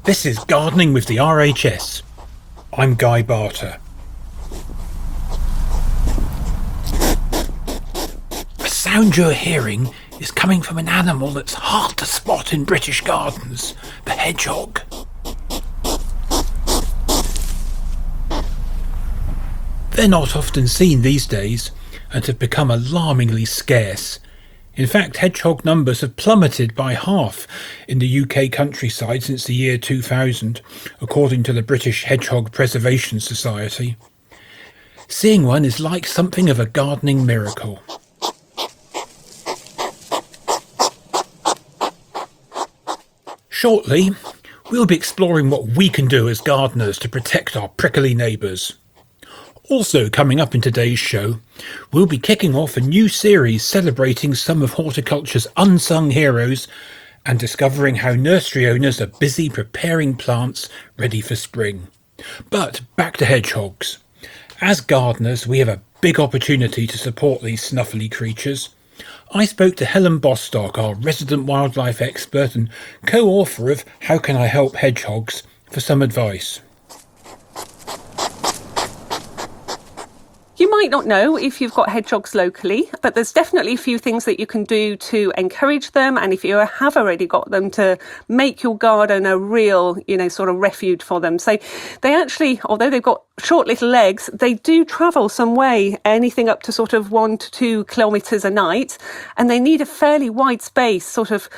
This is Gardening with the RHS. I'm Guy Barter. The sound you're hearing is coming from an animal that's hard to spot in British gardens, the hedgehog. They're not often seen these days and have become alarmingly scarce. In fact, hedgehog numbers have plummeted by half in the UK countryside since the year 2000, according to the British Hedgehog Preservation Society. Seeing one is like something of a gardening miracle. Shortly, we'll be exploring what we can do as gardeners to protect our prickly neighbours. Also coming up in today's show, we'll be kicking off a new series celebrating some of horticulture's unsung heroes and discovering how nursery owners are busy preparing plants ready for spring. But back to hedgehogs. As gardeners, we have a big opportunity to support these snuffly creatures. I spoke to Helen Bostock, our resident wildlife expert and co-author of How Can I Help Hedgehogs, for some advice. You might not know if you've got hedgehogs locally, but there's definitely a few things that you can do to encourage them, and if you have already got them, to make your garden a real, sort of refuge for them. So they actually, although they've got short little legs, they do travel some way, anything up to sort of 1 to 2 kilometres a night, and they need a fairly wide space, sort of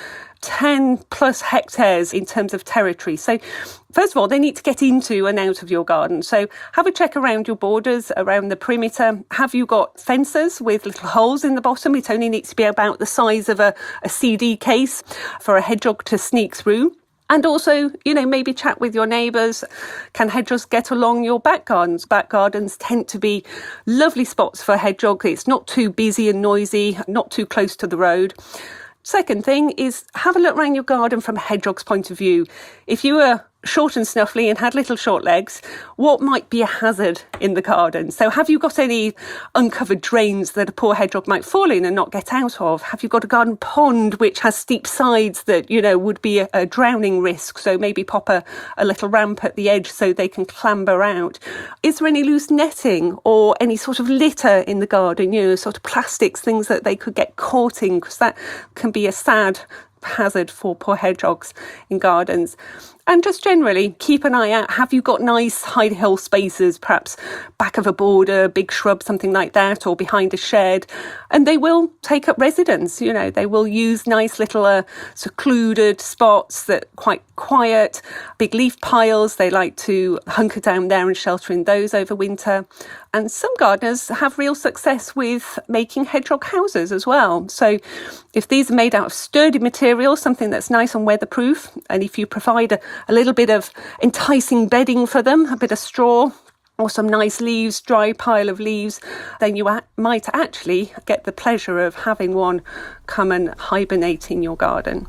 10 plus hectares in terms of territory. So first of all, they need to get into and out of your garden. So have a check around your borders, around the perimeter. Have you got fences with little holes in the bottom? It only needs to be about the size of a CD case for a hedgehog to sneak through. And also, maybe chat with your neighbours. Can hedgehogs get along your back gardens? Back gardens tend to be lovely spots for hedgehogs. It's not too busy and noisy, not too close to the road. Second thing is have a look around your garden from a hedgehog's point of view. If you were short and snuffly and had little short legs, what might be a hazard in the garden? So have you got any uncovered drains that a poor hedgehog might fall in and not get out of? Have you got a garden pond which has steep sides that, would be a drowning risk? So maybe pop a little ramp at the edge so they can clamber out. Is there any loose netting or any sort of litter in the garden, sort of plastics, things that they could get caught in? Because that can be a sad hazard for poor hedgehogs in gardens. And just generally keep an eye out. Have you got nice hide hill spaces, perhaps back of a border, big shrub, something like that, or behind a shed? And they will take up residence. They will use nice little secluded spots that are quite quiet, big leaf piles. They like to hunker down there and shelter in those over winter. And some gardeners have real success with making hedgehog houses as well. So if these are made out of sturdy material, something that's nice and weatherproof, and if you provide a little bit of enticing bedding for them, a bit of straw or some nice leaves, dry pile of leaves, then you might actually get the pleasure of having one come and hibernate in your garden.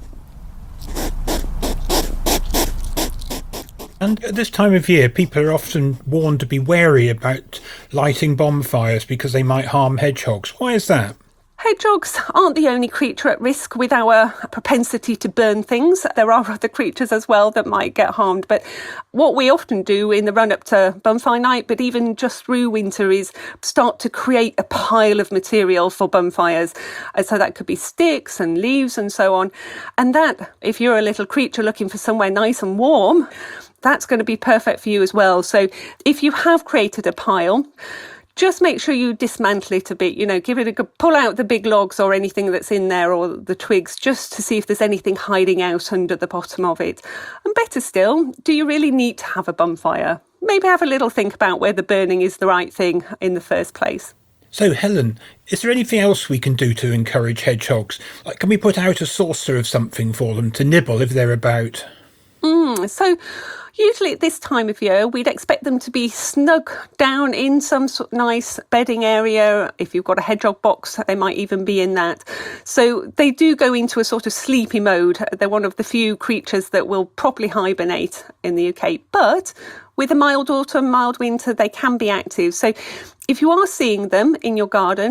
And at this time of year, people are often warned to be wary about lighting bonfires because they might harm hedgehogs. Why is that? Hedgehogs aren't the only creature at risk with our propensity to burn things. There are other creatures as well that might get harmed. But what we often do in the run-up to bonfire night, but even just through winter, is start to create a pile of material for bonfires. So that could be sticks and leaves and so on. And that, if you're a little creature looking for somewhere nice and warm, that's going to be perfect for you as well. So if you have created a pile, just make sure you dismantle it a bit, give it a good pull out the big logs or anything that's in there or the twigs, just to see if there's anything hiding out under the bottom of it. And better still, do you really need to have a bonfire? Maybe have a little think about whether burning is the right thing in the first place. So, Helen, is there anything else we can do to encourage hedgehogs? Like, can we put out a saucer of something for them to nibble if they're about? So usually at this time of year, we'd expect them to be snug down in some sort of nice bedding area. If you've got a hedgehog box, they might even be in that. So they do go into a sort of sleepy mode. They're one of the few creatures that will properly hibernate in the UK. But with a mild autumn, mild winter, they can be active. So if you are seeing them in your garden,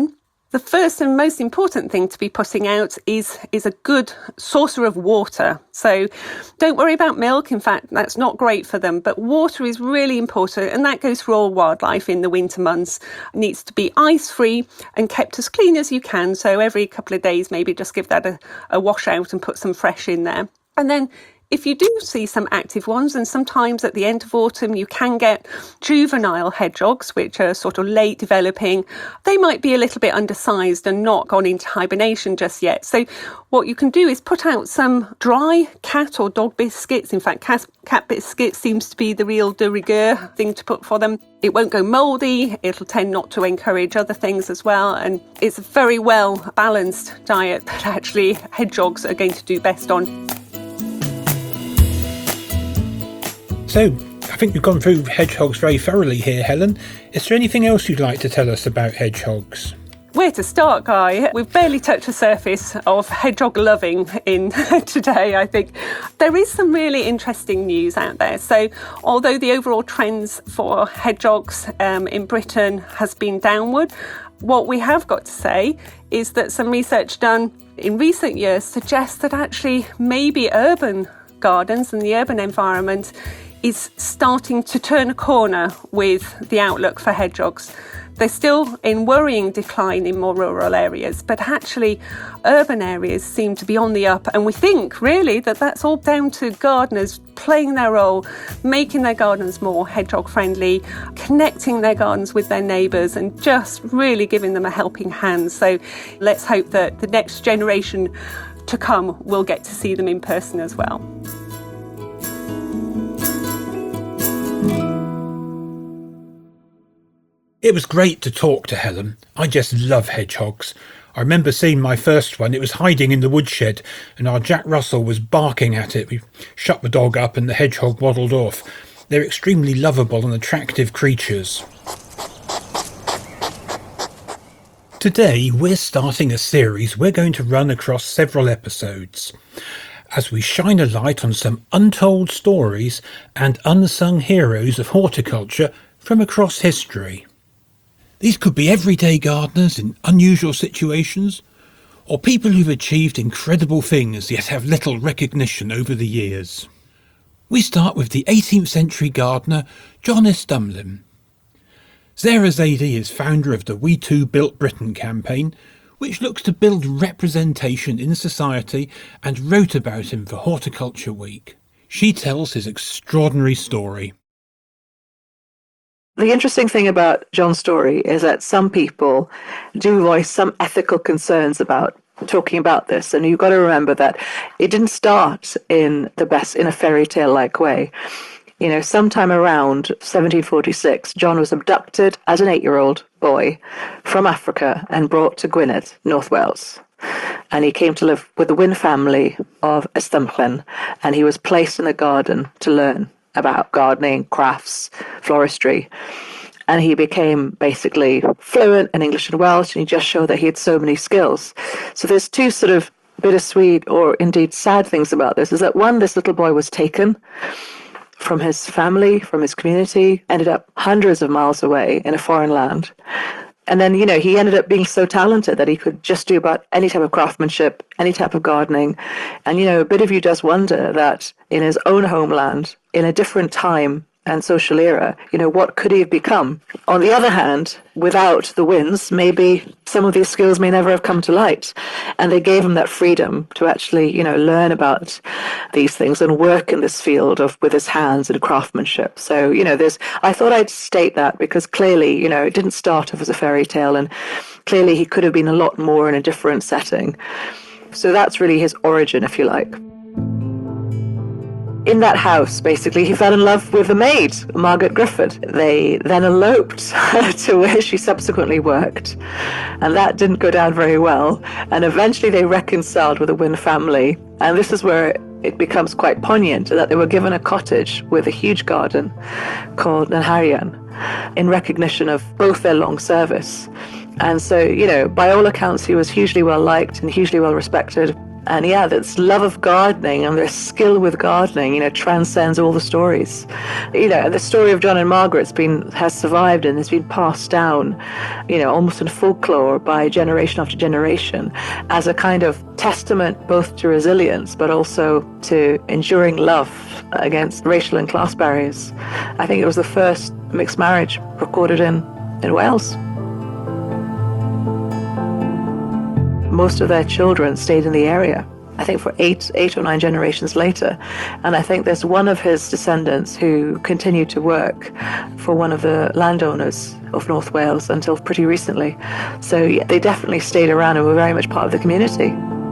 The first and most important thing to be putting out is a good saucer of water. So don't worry about milk. In fact, that's not great for them. But water is really important, and that goes for all wildlife in the winter months. It needs to be ice-free and kept as clean as you can. So every couple of days, maybe just give that a wash out and put some fresh in there. And then if you do see some active ones, and sometimes at the end of autumn you can get juvenile hedgehogs, which are sort of late developing, they might be a little bit undersized and not gone into hibernation just yet. So what you can do is put out some dry cat or dog biscuits. In fact, cat biscuits seems to be the real de rigueur thing to put for them. It won't go mouldy, it'll tend not to encourage other things as well, and it's a very well balanced diet that actually hedgehogs are going to do best on. So, I think we've gone through hedgehogs very thoroughly here, Helen. Is there anything else you'd like to tell us about hedgehogs? Where to start, Guy? We've barely touched the surface of hedgehog loving in today, I think. There is some really interesting news out there. So although the overall trends for hedgehogs in Britain has been downward, what we have got to say is that some research done in recent years suggests that actually maybe urban gardens and the urban environment is starting to turn a corner with the outlook for hedgehogs. They're still in worrying decline in more rural areas, but actually urban areas seem to be on the up. And we think really that that's all down to gardeners playing their role, making their gardens more hedgehog friendly, connecting their gardens with their neighbours and just really giving them a helping hand. So let's hope that the next generation to come will get to see them in person as well. It was great to talk to Helen. I just love hedgehogs. I remember seeing my first one. It was hiding in the woodshed and our Jack Russell was barking at it. We shut the dog up and the hedgehog waddled off. They're extremely lovable and attractive creatures. Today we're starting a series we're going to run across several episodes as we shine a light on some untold stories and unsung heroes of horticulture from across history. These could be everyday gardeners in unusual situations, or people who've achieved incredible things yet have little recognition over the years. We start with the 18th century gardener John S. Dumlin. Zara Zaidi is founder of the We Too Built Britain campaign, which looks to build representation in society, and wrote about him for Horticulture Week. She tells his extraordinary story. The interesting thing about John's story is that some people do voice some ethical concerns about talking about this, and you've got to remember that it didn't start in a fairy tale like way. You know, sometime around 1746, John was abducted as an 8-year-old boy from Africa and brought to Gwynedd, North Wales. And he came to live with the Wynn family of Ystymchen, and he was placed in a garden to learn about gardening, crafts, floristry. And he became basically fluent in English and Welsh, and he just showed that he had so many skills. So there's two sort of bittersweet or indeed sad things about this, is that one, this little boy was taken from his family, from his community, ended up hundreds of miles away in a foreign land. And then, you know, he ended up being so talented that he could just do about any type of craftsmanship, any type of gardening. And, you know, a bit of you does wonder that in his own homeland, in a different time and social era, you know, what could he have become? On the other hand, without the Wynns, maybe some of these skills may never have come to light. And they gave him that freedom to actually, you know, learn about these things and work in this field with his hands and craftsmanship. So, you know, I thought I'd state that because clearly, you know, it didn't start off as a fairy tale, and clearly he could have been a lot more in a different setting. So that's really his origin, if you like. In that house, basically, he fell in love with a maid, Margaret Griffith. They then eloped to where she subsequently worked, and that didn't go down very well. And eventually they reconciled with the Wynn family, and this is where it becomes quite poignant, that they were given a cottage with a huge garden called Nanharian in recognition of both their long service. And so, you know, by all accounts, he was hugely well liked and hugely well respected. And yeah, this love of gardening and their skill with gardening, transcends all the stories. The story of John and Margaret has survived and has been passed down, almost in folklore by generation after generation as a kind of testament both to resilience, but also to enduring love against racial and class barriers. I think it was the first mixed marriage recorded in Wales. Most of their children stayed in the area, I think for eight or nine generations later. And I think there's one of his descendants who continued to work for one of the landowners of North Wales until pretty recently. So yeah, they definitely stayed around and were very much part of the community.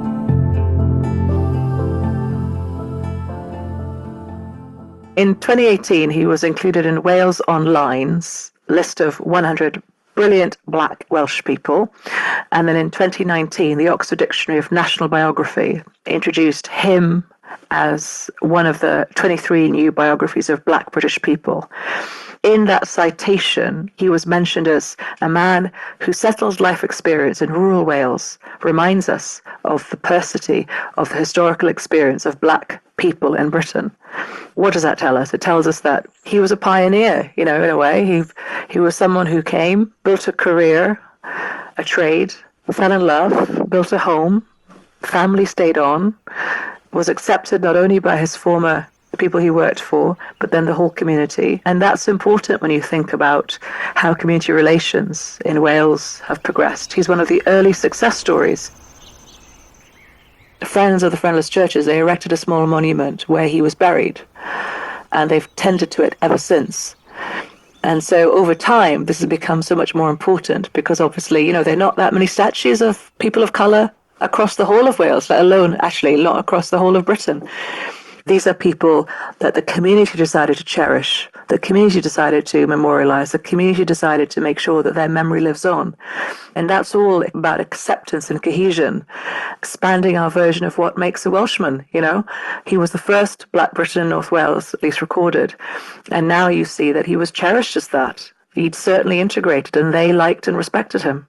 In 2018, he was included in Wales Online's list of 100 brilliant black Welsh people. And then in 2019, the Oxford Dictionary of National Biography introduced him as one of the 23 new biographies of black British people. In that citation, he was mentioned as a man whose settled life experience in rural Wales reminds us of the paucity of the historical experience of black people in Britain. What does that tell us? It tells us that he was a pioneer, in a way. He was someone who came, built a career, a trade, fell in love, built a home, family stayed on, was accepted not only by his former people he worked for, but then the whole community. And that's important when you think about how community relations in Wales have progressed. He's one of the early success stories. Friends of the Friendless Churches, they erected a small monument where he was buried, and they've tended to it ever since. And so over time, this has become so much more important because obviously, there are not that many statues of people of colour across the whole of Wales, let alone actually not across the whole of Britain. These are people that the community decided to cherish, the community decided to memorialise, the community decided to make sure that their memory lives on. And that's all about acceptance and cohesion, expanding our version of what makes a Welshman, He was the first black Briton in North Wales, at least recorded. And now you see that he was cherished as that. He'd certainly integrated, and they liked and respected him.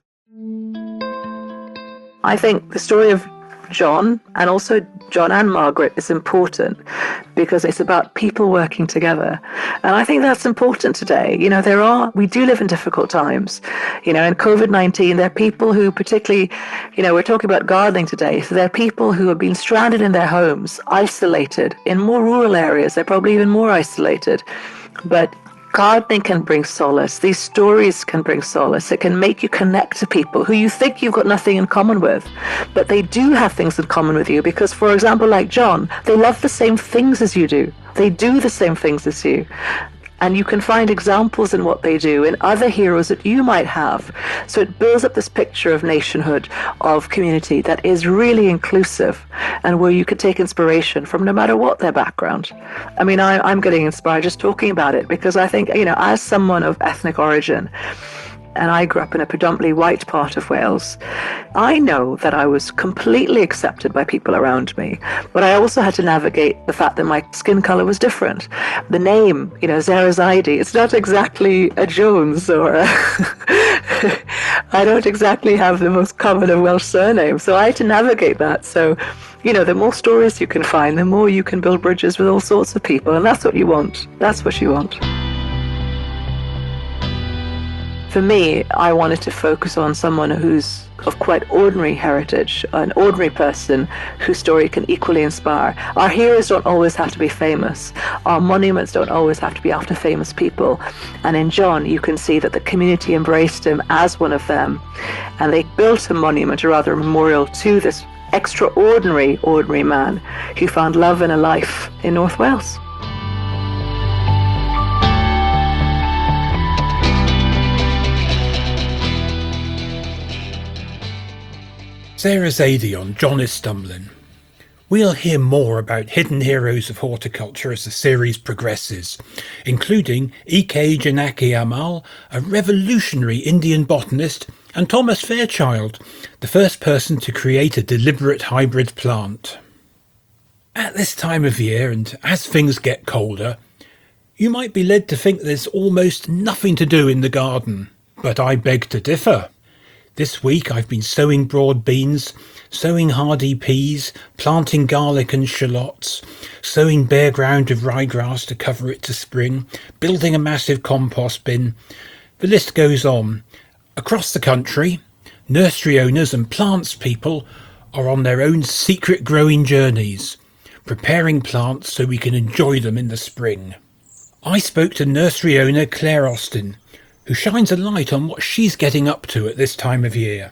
I think the story of John, and also John and Margaret, is important because it's about people working together. And I think that's important today. We do live in difficult times. In COVID-19, there are people who particularly, we're talking about gardening today. So there are people who have been stranded in their homes, isolated. In more rural areas, they're probably even more isolated. But gardening can bring solace. These stories can bring solace. It can make you connect to people who you think you've got nothing in common with, but they do have things in common with you because, for example, like John, they love the same things as you do. They do the same things as you. And you can find examples in what they do in other heroes that you might have. So it builds up this picture of nationhood, of community that is really inclusive and where you could take inspiration from no matter what their background. I mean, I'm getting inspired just talking about it because I think, as someone of ethnic origin, and I grew up in a predominantly white part of Wales, I know that I was completely accepted by people around me, but I also had to navigate the fact that my skin colour was different. The name, Zara Zaidi, it's not exactly a Jones or a I don't exactly have the most common of Welsh surnames, so I had to navigate that. So, the more stories you can find, the more you can build bridges with all sorts of people, and that's what you want. That's what you want. For me, I wanted to focus on someone who's of quite ordinary heritage, an ordinary person whose story can equally inspire. Our heroes don't always have to be famous. Our monuments don't always have to be after famous people. And in John, you can see that the community embraced him as one of them. And they built a monument, or rather a memorial, to this extraordinary, ordinary man who found love and a life in North Wales. Zara Zaidi on John is Stumbling. We'll hear more about hidden heroes of horticulture as the series progresses, including E.K. Janaki Ammal, a revolutionary Indian botanist, and Thomas Fairchild, the first person to create a deliberate hybrid plant. At this time of year, and as things get colder, you might be led to think there's almost nothing to do in the garden, but I beg to differ. This week I've been sowing broad beans, sowing hardy peas, planting garlic and shallots, sowing bare ground of ryegrass to cover it to spring, building a massive compost bin. The list goes on. Across the country, nursery owners and plants people are on their own secret growing journeys, preparing plants so we can enjoy them in the spring. I spoke to nursery owner Claire Austin, who shines a light on what she's getting up to at this time of year.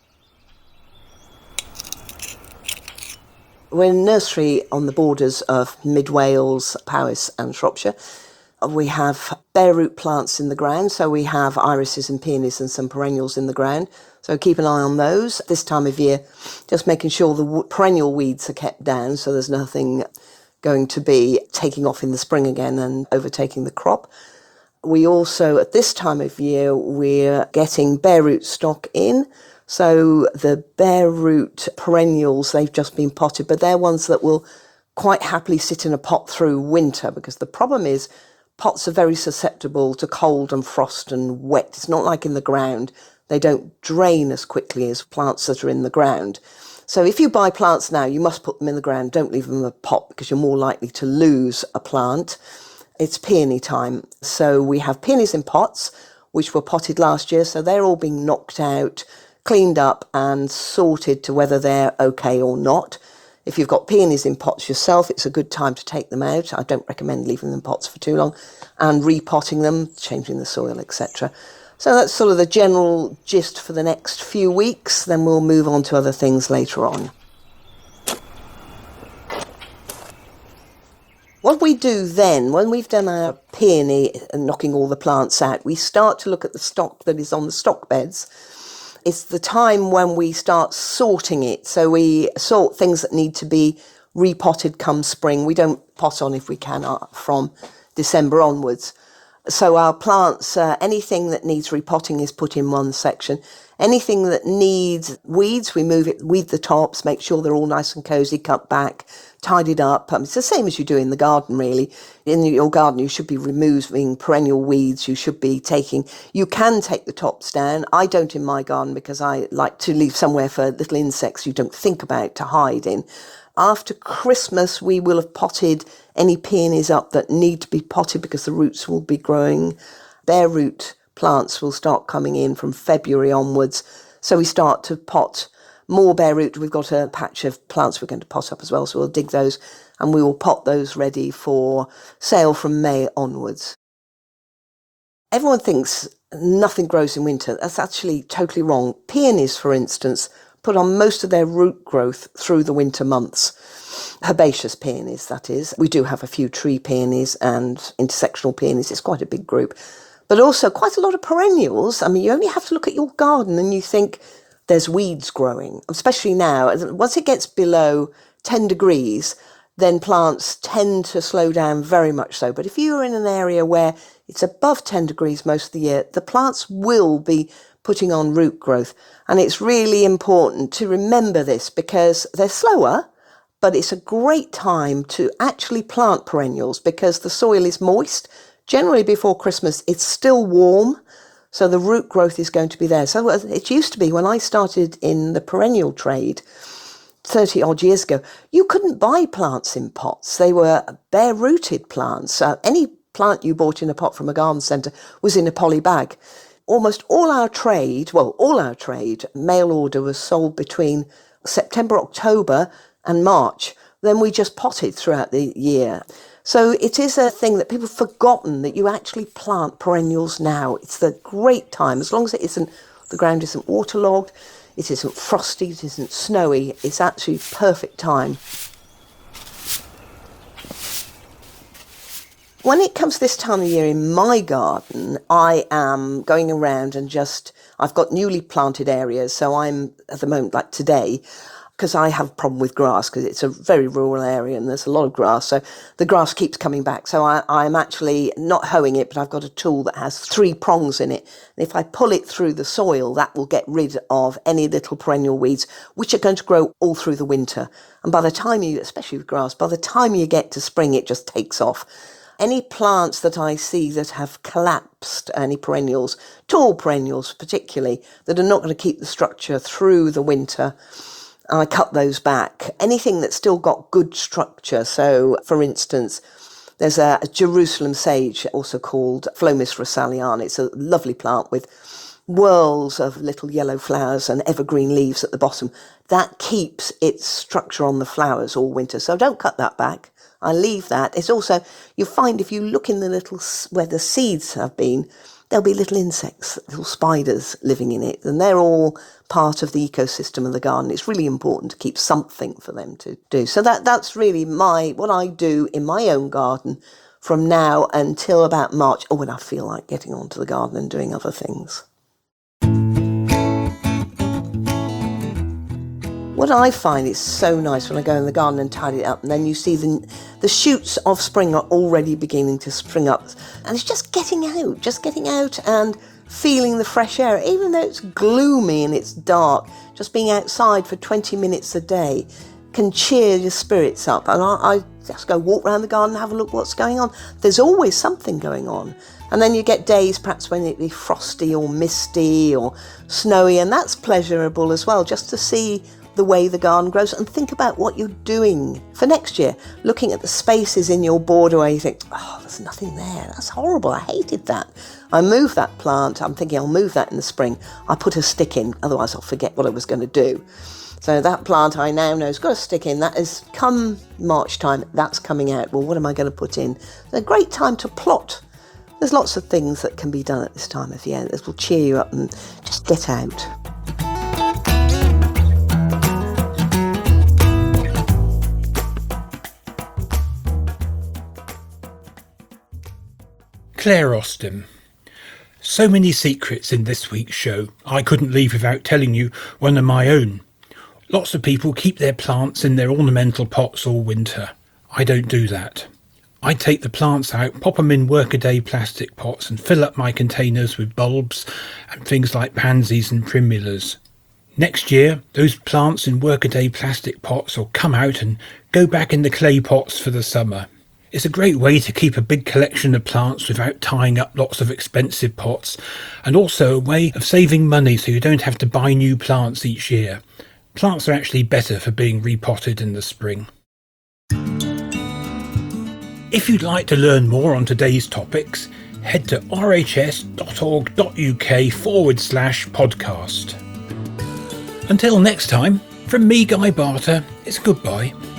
We're a nursery on the borders of Mid Wales, Powys and Shropshire. We have bare root plants in the ground, so we have irises and peonies and some perennials in the ground. So keep an eye on those. This time of year, just making sure the perennial weeds are kept down so there's nothing going to be taking off in the spring again and overtaking the crop. We also, at this time of year, we're getting bare root stock in. So the bare root perennials, they've just been potted, but they're ones that will quite happily sit in a pot through winter, because the problem is pots are very susceptible to cold and frost and wet. It's not like in the ground. They don't drain as quickly as plants that are in the ground. So if you buy plants now, you must put them in the ground. Don't leave them in a pot because you're more likely to lose a plant. It's peony time. So we have peonies in pots, which were potted last year. So they're all being knocked out, cleaned up and sorted to whether they're okay or not. If you've got peonies in pots yourself, it's a good time to take them out. I don't recommend leaving them in pots for too long, and repotting them, changing the soil, etc. So that's sort of the general gist for the next few weeks. Then we'll move on to other things later on. What we do then, when we've done our peony and knocking all the plants out, we start to look at the stock that is on the stock beds. It's the time when we start sorting it. So we sort things that need to be repotted come spring. We don't pot on, if we can, from December onwards. So our plants, anything that needs repotting is put in one section. Anything that needs weeds, we move it, weed the tops, make sure they're all nice and cosy, cut back, tidied up. It's the same as you do in the garden, really. In your garden, you should be removing perennial weeds. You can take the tops down. I don't in my garden because I like to leave somewhere for little insects you don't think about to hide in. After Christmas, we will have potted any peonies up that need to be potted because the roots will be growing. Bare root plants will start coming in from February onwards. So we start to pot more bare root. We've got a patch of plants we're going to pot up as well, so we'll dig those and we will pot those ready for sale from May onwards. Everyone thinks nothing grows in winter. That's actually totally wrong. Peonies, for instance, put on most of their root growth through the winter months. Herbaceous peonies, that is. We do have a few tree peonies and intersectional peonies. It's quite a big group. But also quite a lot of perennials. I mean, you only have to look at your garden and you think there's weeds growing, especially now. Once it gets below 10 degrees, then plants tend to slow down very much so. But if you're in an area where it's above 10 degrees most of the year, the plants will be putting on root growth. And it's really important to remember this because they're slower, but it's a great time to actually plant perennials because the soil is moist. Generally before Christmas, it's still warm, so the root growth is going to be there. So it used to be when I started in the perennial trade 30 odd years ago, you couldn't buy plants in pots. They were bare rooted plants. Any plant you bought in a pot from a garden centre was in a poly bag. Almost all our trade, mail order was sold between September, October and March. Then we just potted throughout the year. So it is a thing that people have forgotten that you actually plant perennials now. It's the great time, as long as the ground isn't waterlogged, it isn't frosty, it isn't snowy, it's actually perfect time. When it comes to this time of year in my garden, I am going around and I've got newly planted areas. So I'm at the moment, like today, because I have a problem with grass because it's a very rural area and there's a lot of grass. So the grass keeps coming back. So I'm actually not hoeing it, but I've got a tool that has 3 prongs in it. And if I pull it through the soil, that will get rid of any little perennial weeds, which are going to grow all through the winter. And by the time especially with grass, by the time you get to spring, it just takes off. Any plants that I see that have collapsed, any perennials, tall perennials particularly, that are not going to keep the structure through the winter, I cut those back. Anything that's still got good structure, so for instance, there's a Jerusalem sage, also called Phlomis russalliana. It's a lovely plant with whirls of little yellow flowers and evergreen leaves at the bottom. That keeps its structure on the flowers all winter, so don't cut that back. I leave that. It's also, you find if you look in the little, where the seeds have been, there'll be little insects, little spiders living in it, and they're all part of the ecosystem of the garden. It's really important to keep something for them to do. So that's really what I do in my own garden from now until about March, or when I feel like getting onto the garden and doing other things. What I find is so nice when I go in the garden and tidy it up, and then you see the shoots of spring are already beginning to spring up, and it's just getting out and feeling the fresh air. Even though it's gloomy and it's dark, just being outside for 20 minutes a day can cheer your spirits up. And I just go walk around the garden and have a look what's going on. There's always something going on. And then you get days perhaps when it be frosty or misty or snowy, and that's pleasurable as well, just to see the way the garden grows and think about what you're doing for next year. Looking at the spaces in your border where you think, oh, there's nothing there. That's horrible. I hated that. I move that plant. I'm thinking I'll move that in the spring. I put a stick in, otherwise I'll forget what I was going to do. So that plant I now know has got a stick in. That is, come March time, that's coming out. Well, what am I going to put in? It's a great time to plot. There's lots of things that can be done at this time of year that will cheer you up and just get out. Claire Austin. So many secrets in this week's show, I couldn't leave without telling you one of my own. Lots of people keep their plants in their ornamental pots all winter. I don't do that. I take the plants out, pop them in workaday plastic pots and fill up my containers with bulbs and things like pansies and primulas. Next year, those plants in workaday plastic pots will come out and go back in the clay pots for the summer. It's a great way to keep a big collection of plants without tying up lots of expensive pots, and also a way of saving money so you don't have to buy new plants each year. Plants are actually better for being repotted in the spring. If you'd like to learn more on today's topics, head to rhs.org.uk/podcast. Until next time, from me, Guy Barter, it's goodbye.